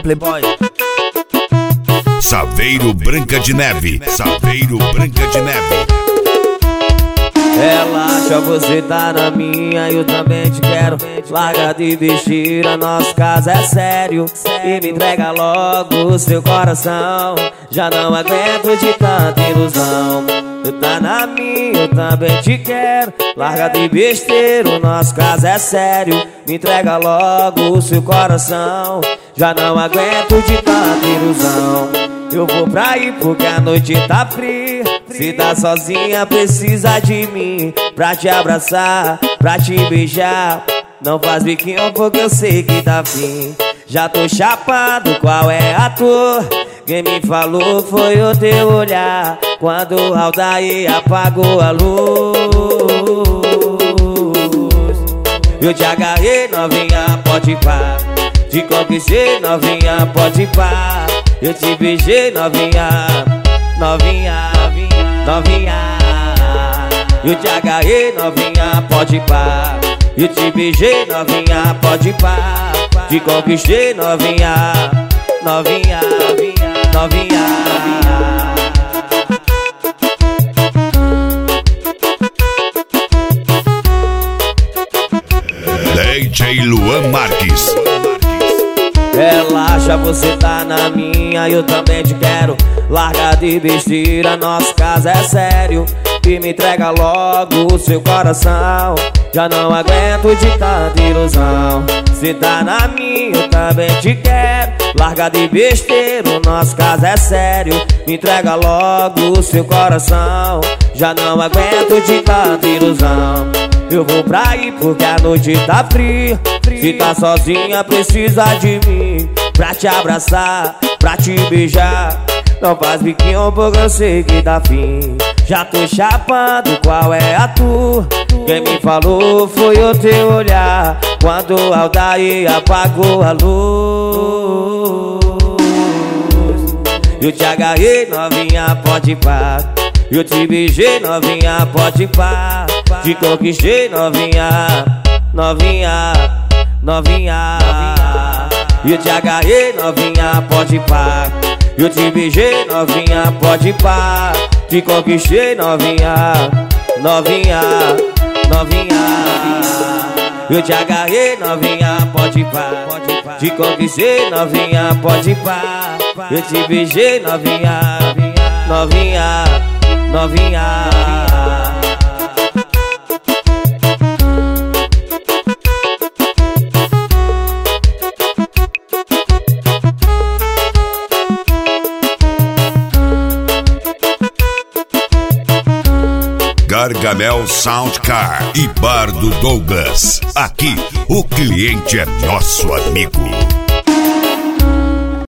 playboy. Saveiro Branca de Neve, Saveiro Branca de Neve. Relaxa, você tá na minha, eu também te quero. Larga de besteira, nosso caso é sério. E me entrega logo o seu coração. Já não aguento de tanta ilusão. Tu tá na minha, eu também te quero. Larga de besteira, o nosso caso é sério. Me entrega logo o seu coração. Já não aguento de tanta ilusão. Eu vou pra aí porque a noite tá fria. Se tá sozinha precisa de mim pra te abraçar, pra te beijar. Não faz biquinho porque eu sei que tá fim. Já tô chapado, qual é a tua? Quem me falou foi o teu olhar quando o Aldair apagou a luz. Eu te agarrei, novinha, pode ir pá. Te conquistei, novinha, pode ir pá. Eu te beijei, novinha, novinha, novinha. Eu te agarrei, novinha, pode ir pá. Eu te beijei, novinha, pode ir pá. Te conquistei, novinha, novinha, novinha. DJ Luan Marques. Relaxa, você tá na minha, eu também te quero. Larga de besteira, nosso caso é sério. E me entrega logo o seu coração. Já não aguento de tanta ilusão. Você tá na minha, eu também te quero. Larga de besteira, o nosso caso é sério. Me entrega logo o seu coração. Já não aguento de tanta ilusão. Eu vou pra aí porque a noite tá fria. Se tá sozinha precisa de mim pra te abraçar, pra te beijar. Não faz biquinho porque eu sei que dá fim. Já tô chapando, qual é a tua? Quem me falou foi o teu olhar quando o Aldair apagou a luz. Eu te agarrei, novinha, pode ir pá. Eu te beijei, novinha, pode ir pá. Te conquistei, novinha, novinha, novinha. Eu te agarrei, novinha, pode ir pá. Eu te beijei, novinha, pode ir pá. Te conquistei, novinha, novinha, novinha. Eu te agarrei, novinha, pode ir pá. Te conquistei, novinha, pode ir pá. Eu te beijei, novinha, novinha, novinha. Gargamel Sound Car e Bar do Douglas. Aqui, o cliente é nosso amigo.